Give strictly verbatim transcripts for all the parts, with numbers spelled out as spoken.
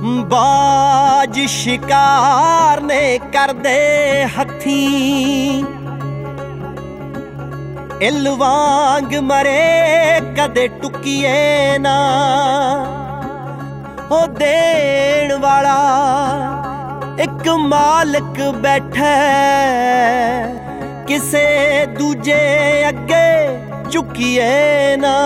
बाज शिकार ने करदे हथी इल वांग मरे कदे टुकिए ना ओ देण वाला एक मालिक बैठा किसे दूजे अगे झुकिए ना।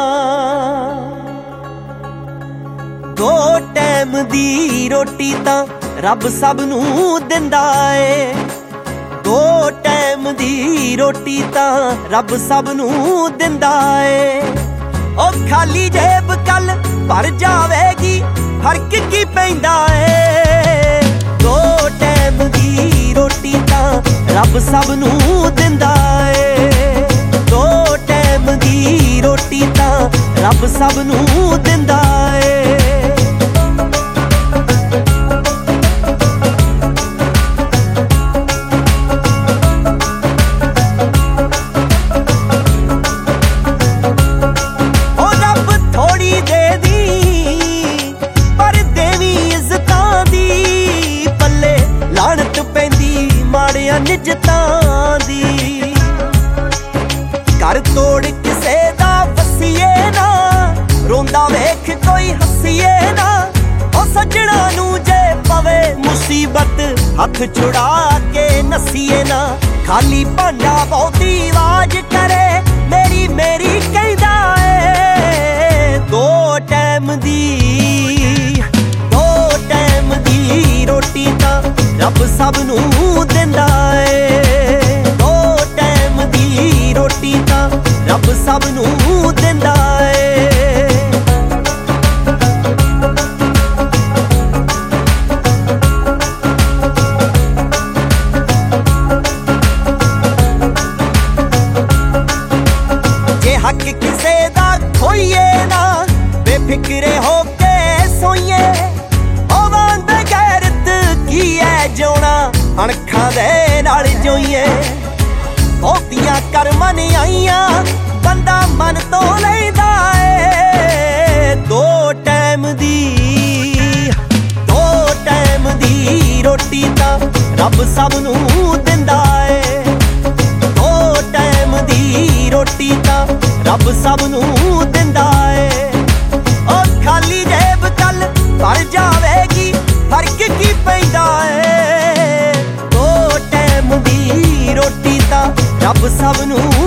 दो टाइम दी रोटी तां रब सब नूं दिंदा ए, दो टाइम दी रोटी तां रब सब नूं दिंदा ए। ओ खाली जेब कल भर जावेगी फर्क की पैंदा ए। दो टाइम दी रोटी तां रब सब नूं दिंदा ए, दो टाइम दी रोटी तां रब सब नूं दिंदा ए। निजतां दी घर तोड़ किसे दा वसीए ना, रोंदा वेख कोई हसीए ना। ओ सजना नू जे पवे मुसीबत हथ छुड़ा के नसीए ना। खाली भांडा बहुती आवाज करे मेरी मेरी कहदा ए। दो टाइम दी दो टाइम दी रोटी तां रब सब नूं दिंदा ए, दो टाइम दी रोटी तां रब सब नूं दिंदा ए। जे हक किसे दा खोइए ना बेफिक्रे हो के सोइए, अणखां दे नाल जोइए। बहुतियां करमां ने आईयां बंदा मन तो लैंदा ए। दो टाइम दी दो टाइम दी रोटी तां रब सब नूं दिंदा ए, दो टाइम दी रोटी तां रब सब नूं दिंदा ए। ओ खाली जेब कल भर जावेगी फर्क की पैंदा ए। रोटी तां रब सब नूं